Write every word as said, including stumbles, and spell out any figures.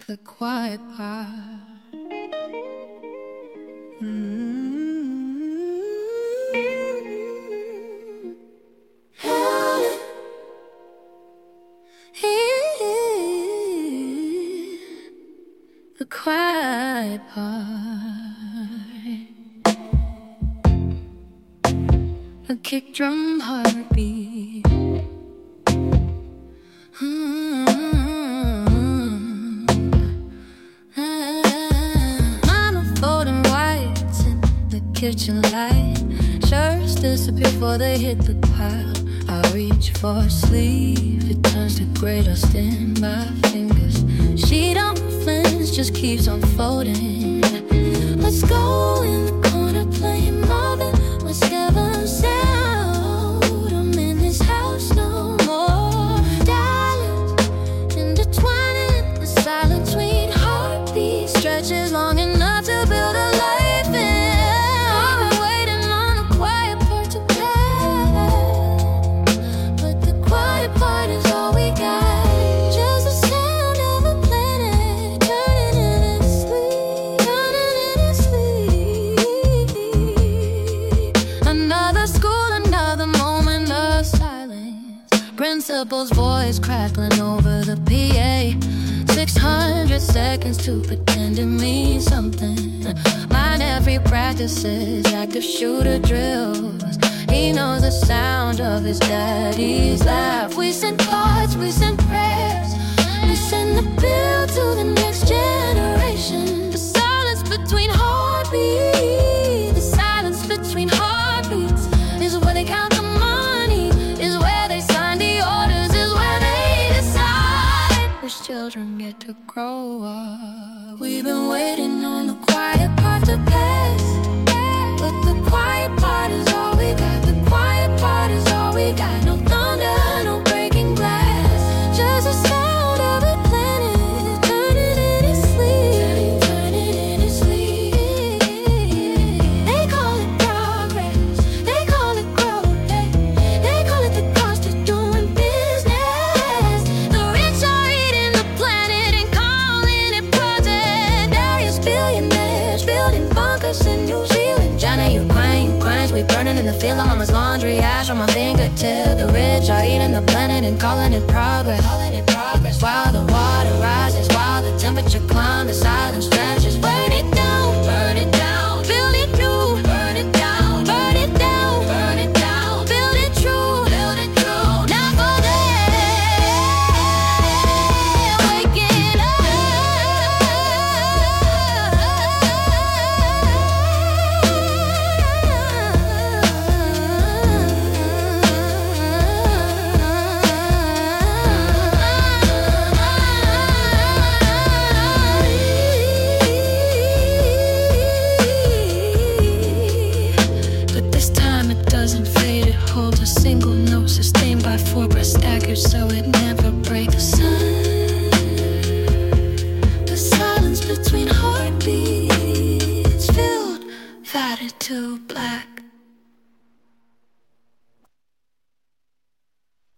the quiet part. Mm-hmm. The quiet part. A kick drum heartbeat. Mm-hmm. Mama folding whites in the kitchen light. Shirts disappear before they hit the pile. I reach for a sleeve, it turns to gray dust in my fingers. She don't flinch, just keeps unfolding. Let's go in the corner playing Marvin. Let's never sound. I'm in this house no more. Darling, intertwining the silence between heartbeats stretches long enough to build a life in. I've been waiting on a quiet part to pass, but the quiet part is all we got. Just the sound of a planet turning in its sleep, turning in its sleep. Another school, another moment of silence. Principal's voice crackling over the P A. Six hundred seconds to pretend it means something. Mine every practice is active shooter drills. He knows the sound of his daddy's laugh. We send cards, we send prayers, we send the bill to the next generation. The silence between heartbeats, the silence between heartbeats is where they count the money, is where they sign the orders, is where they decide which children get to grow up. We've been waiting on the quiet part to pass, but the quiet part is all we got. The quiet part is all we got. No thunder, no breaking glass, just the sound of a planet turning in its sleep, turning in its sleep. They call it progress, they call it growth, they, they call it the cost of doing business. The rich are eating the planet and calling it project. Various billionaires building bunkers in New Zealand. China, Ukraine, Ukraine, we burning in the field of mama's laundry, ash on my fingertip. The rich are eating the planet and calling it progress, calling it progress. While the water rises, while the temperature climbs, the silence stretches. Burn it down, burn it down, build it new, burn it down, burn it down, burn it down, build it true, build it true. Now for them, waking up. But this time it doesn't fade, it holds a single note sustained by four breaths staggered so it never breaks the sun. The silence between heartbeats filled, fatted to black.